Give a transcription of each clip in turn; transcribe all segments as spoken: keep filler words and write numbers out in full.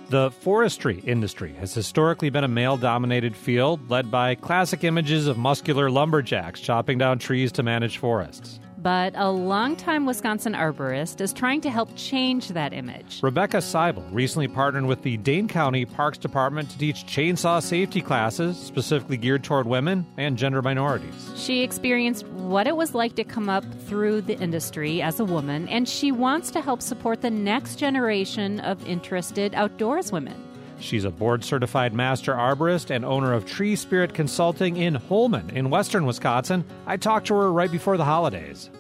The forestry industry has historically been a male-dominated field led by classic images of muscular lumberjacks chopping down trees to manage forests. But a longtime Wisconsin arborist is trying to help change that image. Rebecca Seibel recently partnered with the Dane County Parks Department to teach chainsaw safety classes specifically geared toward women and gender minorities. She experienced what it was like to come up through the industry as a woman, and she wants to help support the next generation of interested outdoors women. She's a board-certified master arborist and owner of Tree Spirit Consulting in Holmen in western Wisconsin. I talked to her right before the holidays.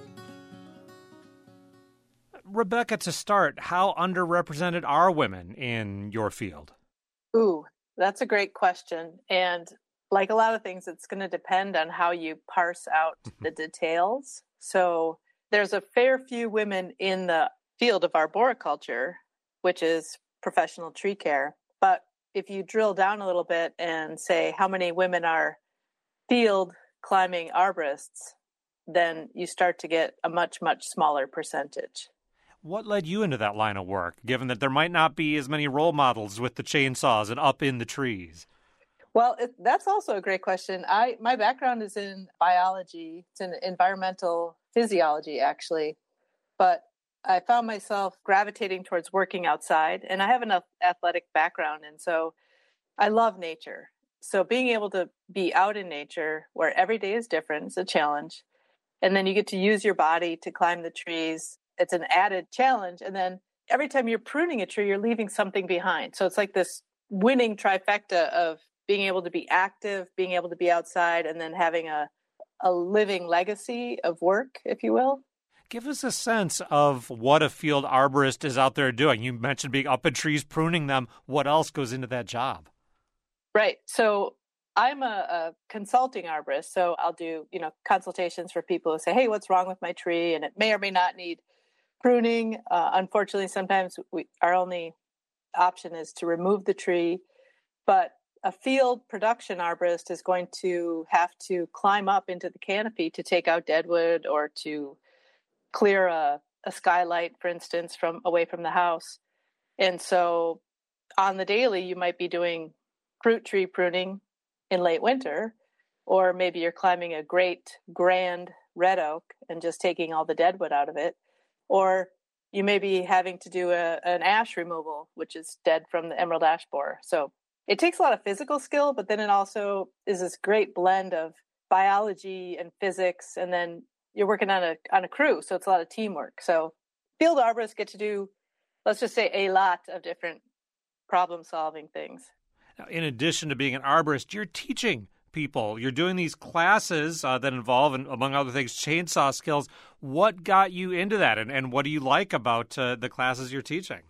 Rebecca, to start, how underrepresented are women in your field? Ooh, that's a great question. And like a lot of things, it's going to depend on how you parse out the details. So there's a fair few women in the field of arboriculture, which is professional tree care. But if you drill down a little bit and say how many women are field climbing arborists, then you start to get a much, much smaller percentage. What led you into that line of work, given that there might not be as many role models with the chainsaws and up in the trees? Well, it, that's also a great question. I my background is in biology. It's in environmental physiology, actually. But I found myself gravitating towards working outside, and I have an athletic background, and so I love nature. So being able to be out in nature where every day is different is a challenge, and then you get to use your body to climb the trees. It's an added challenge, and then every time you're pruning a tree, you're leaving something behind. So it's like this winning trifecta of being able to be active, being able to be outside, and then having a, a living legacy of work, if you will. Give us a sense of what a field arborist is out there doing. You mentioned being up in trees, pruning them. What else goes into that job? Right. So I'm a, a consulting arborist. So I'll do, you know, consultations for people who say, hey, what's wrong with my tree? And it may or may not need pruning. Uh, unfortunately, sometimes we, our only option is to remove the tree. But a field production arborist is going to have to climb up into the canopy to take out deadwood or to clear a, a skylight, for instance, from away from the house. And so on the daily, you might be doing fruit tree pruning in late winter, or maybe you're climbing a great grand red oak and just taking all the deadwood out of it. Or you may be having to do a, an ash removal, which is dead from the emerald ash borer. So it takes a lot of physical skill, but then it also is this great blend of biology and physics, and then you're working on a on a crew, so it's a lot of teamwork. So field arborists get to do, let's just say, a lot of different problem-solving things. Now, in addition to being an arborist, you're teaching people. You're doing these classes uh, that involve, among other things, chainsaw skills. What got you into that, and, and what do you like about uh, the classes you're teaching?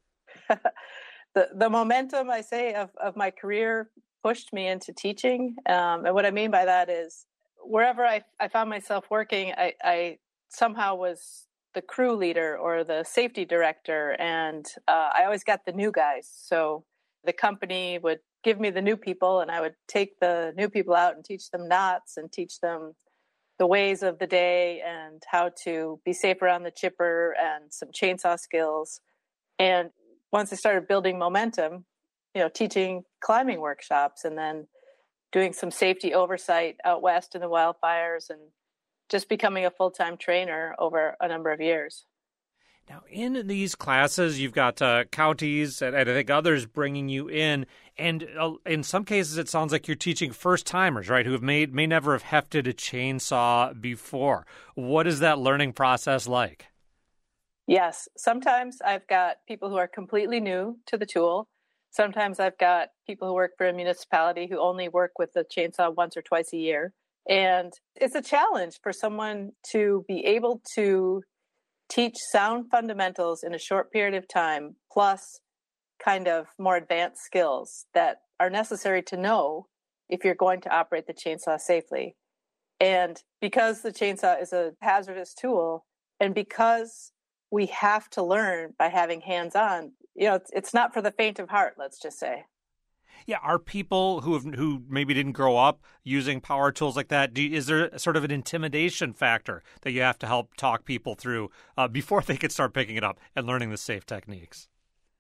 the the momentum, I say, of, of my career pushed me into teaching. Um, and what I mean by that is, wherever I, I found myself working, I, I somehow was the crew leader or the safety director, and uh, I always got the new guys. So the company would give me the new people, and I would take the new people out and teach them knots and teach them the ways of the day and how to be safe around the chipper and some chainsaw skills. And once I started building momentum, you know, teaching climbing workshops and then doing some safety oversight out west in the wildfires and just becoming a full-time trainer over a number of years. Now, in these classes, you've got uh, counties and, and I think others bringing you in. And uh, in some cases, it sounds like you're teaching first-timers, right, who have made may never have hefted a chainsaw before. What is that learning process like? Yes. Sometimes I've got people who are completely new to the tool. Sometimes I've got people who work for a municipality who only work with the chainsaw once or twice a year. And it's a challenge for someone to be able to teach sound fundamentals in a short period of time, plus kind of more advanced skills that are necessary to know if you're going to operate the chainsaw safely. And because the chainsaw is a hazardous tool, and because we have to learn by having hands-on, you know, it's, it's not for the faint of heart, let's just say. Yeah, are people who have, who maybe didn't grow up using power tools like that, do you, is there sort of an intimidation factor that you have to help talk people through uh, before they can start picking it up and learning the safe techniques?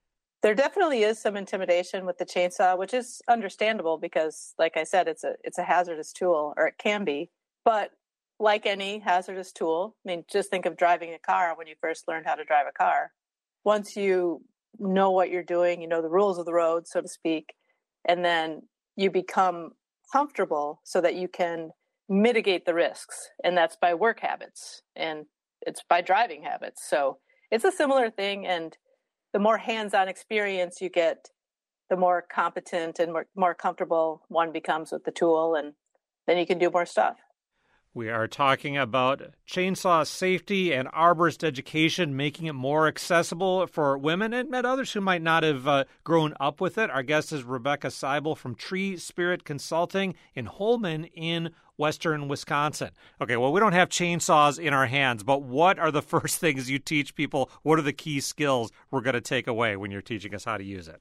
There definitely is some intimidation with the chainsaw, which is understandable because, like I said, it's a it's a hazardous tool, or it can be. But like any hazardous tool, I mean, just think of driving a car when you first learned how to drive a car. Once you know what you're doing, you know the rules of the road, so to speak, and then you become comfortable so that you can mitigate the risks. And that's by work habits, and it's by driving habits. So it's a similar thing. And the more hands-on experience you get, the more competent and more, more comfortable one becomes with the tool, and then you can do more stuff. We are talking about chainsaw safety and arborist education, making it more accessible for women and others who might not have uh, grown up with it. Our guest is Rebecca Seibel from Tree Spirit Consulting in Holmen in western Wisconsin. Okay, well, we don't have chainsaws in our hands, but what are the first things you teach people? What are the key skills we're going to take away when you're teaching us how to use it?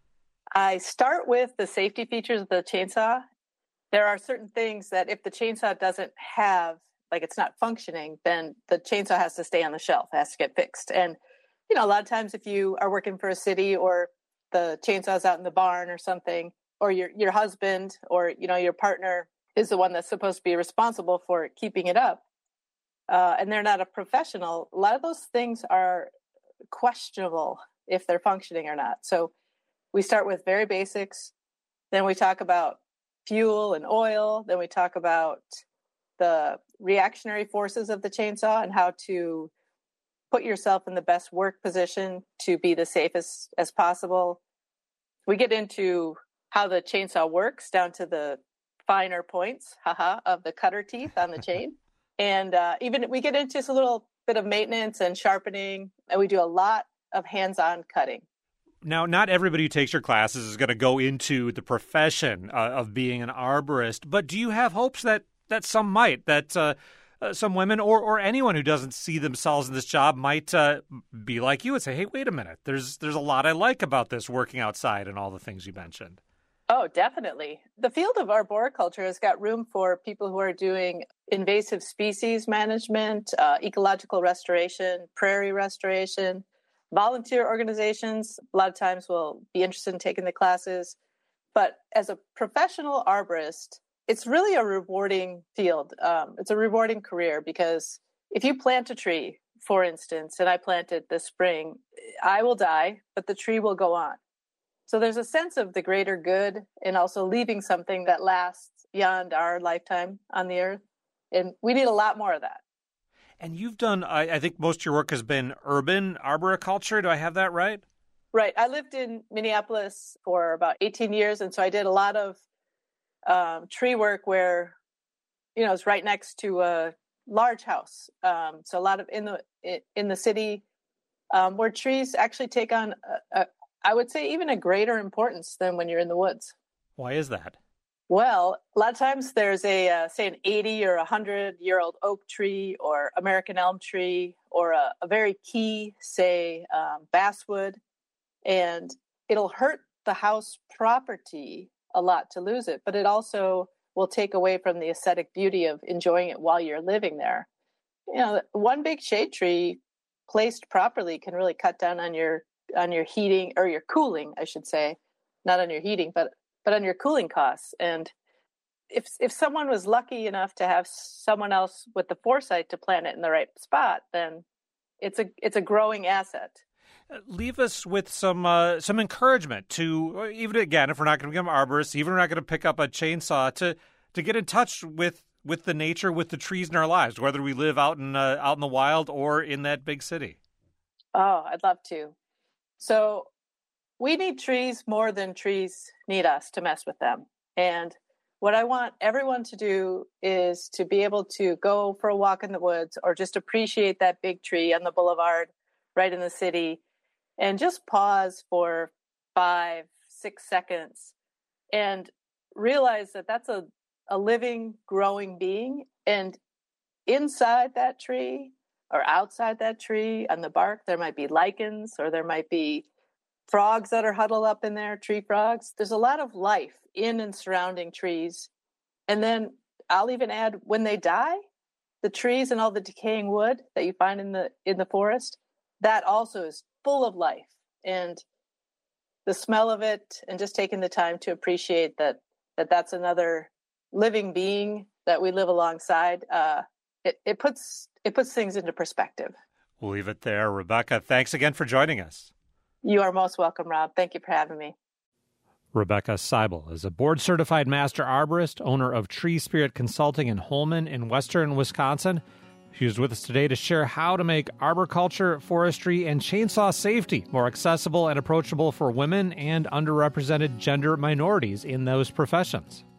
I start with the safety features of the chainsaw. There are certain things that if the chainsaw doesn't have, like it's not functioning, then the chainsaw has to stay on the shelf, it has to get fixed. And, you know, a lot of times if you are working for a city or the chainsaw's out in the barn or something, or your your husband or, you know, your partner is the one that's supposed to be responsible for keeping it up, uh, and they're not a professional, a lot of those things are questionable if they're functioning or not. So we start with very basics. Then we talk about fuel and oil. Then we talk about the reactionary forces of the chainsaw and how to put yourself in the best work position to be the safest as possible. We get into how the chainsaw works down to the finer points, haha, of the cutter teeth on the chain. And uh, even we get into a little bit of maintenance and sharpening, and we do a lot of hands-on cutting. Now, not everybody who takes your classes is going to go into the profession uh, of being an arborist, but do you have hopes that, that some might, that uh, uh, some women or, or anyone who doesn't see themselves in this job might uh, be like you and say, hey, wait a minute, there's there's a lot I like about this working outside and all the things you mentioned? Oh, definitely. The field of arboriculture has got room for people who are doing invasive species management, uh, ecological restoration, prairie restoration. Volunteer organizations, a lot of times will be interested in taking the classes. But as a professional arborist, it's really a rewarding field. Um, it's a rewarding career because if you plant a tree, for instance, and I planted this spring, I will die, but the tree will go on. So there's a sense of the greater good and also leaving something that lasts beyond our lifetime on the earth. And we need a lot more of that. And you've done, I, I think most of your work has been urban arboriculture. Do I have that right? Right. I lived in Minneapolis for about eighteen years. And so I did a lot of um, tree work where, you know, it's right next to a large house. Um, so a lot of in the in the city um, where trees actually take on, a, a, I would say, even a greater importance than when you're in the woods. Why is that? Well, a lot of times there's a, uh, say, an eighty or one hundred-year-old oak tree or American elm tree or a, a very key, say, um, basswood, and it'll hurt the house property a lot to lose it, but it also will take away from the aesthetic beauty of enjoying it while you're living there. You know, one big shade tree placed properly can really cut down on your on your heating or your cooling, I should say, not on your heating, but but on your cooling costs. And if if someone was lucky enough to have someone else with the foresight to plant it in the right spot, then it's a it's a growing asset. Leave us with some uh, some encouragement to, even again, if we're not going to become arborists, even if we're not going to pick up a chainsaw, to to get in touch with, with the nature, with the trees in our lives, whether we live out in uh, out in the wild or in that big city. Oh, I'd love to. So we need trees more than trees need us to mess with them. And what I want everyone to do is to be able to go for a walk in the woods or just appreciate that big tree on the boulevard right in the city and just pause for five, six seconds and realize that that's a, a living, growing being. And inside that tree or outside that tree on the bark, there might be lichens or there might be frogs that are huddled up in there, tree frogs. There's a lot of life in and surrounding trees. And then I'll even add, when they die, the trees and all the decaying wood that you find in the in the forest, that also is full of life. And the smell of it, and just taking the time to appreciate that that that's another living being that we live alongside. Uh, it, it puts it puts things into perspective. We'll leave it there. Rebecca, thanks again for joining us. You are most welcome, Rob. Thank you for having me. Rebecca Seibel is a board-certified master arborist, owner of Tree Spirit Consulting in Holmen in western Wisconsin. She was with us today to share how to make arboriculture, forestry, and chainsaw safety more accessible and approachable for women and underrepresented gender minorities in those professions.